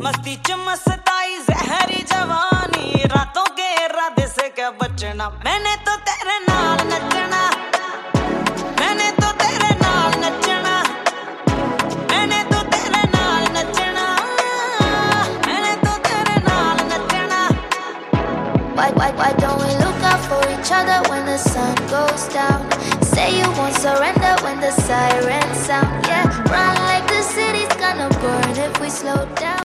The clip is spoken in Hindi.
मस्ती च मस्ताई जहरी जवानी, रातों के इरादे से क्या बचना। मैंने तो तेरे नाल नचना, मैंने तो तेरे नाल नचना, मैंने तो तेरे नाल नचना, मैंने तो तेरे नाल नचना। Why don't we look out for each other when the sun goes down? Say you won't surrender when the sirens sound. Yeah, run like the city's gonna burn if we slow down.